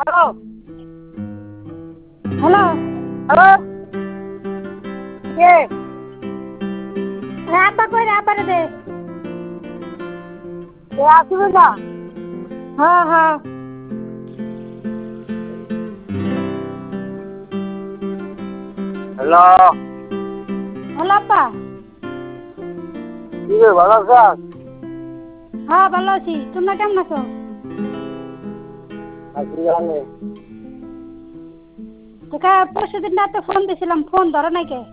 hello hello কে আব্বা কই রে আব্বারে দে কে আসবে না হ্যাঁ হ্যাঁ হ্যালো হ্যালো আব্বা কি রে ভালো আছিস হ্যাঁ ভালো আছি তোমরা কেমন আছো আছি জানি তোকে পরশু দিন রাতে ফোন দিছিলাম ফোন ধরো নাই কে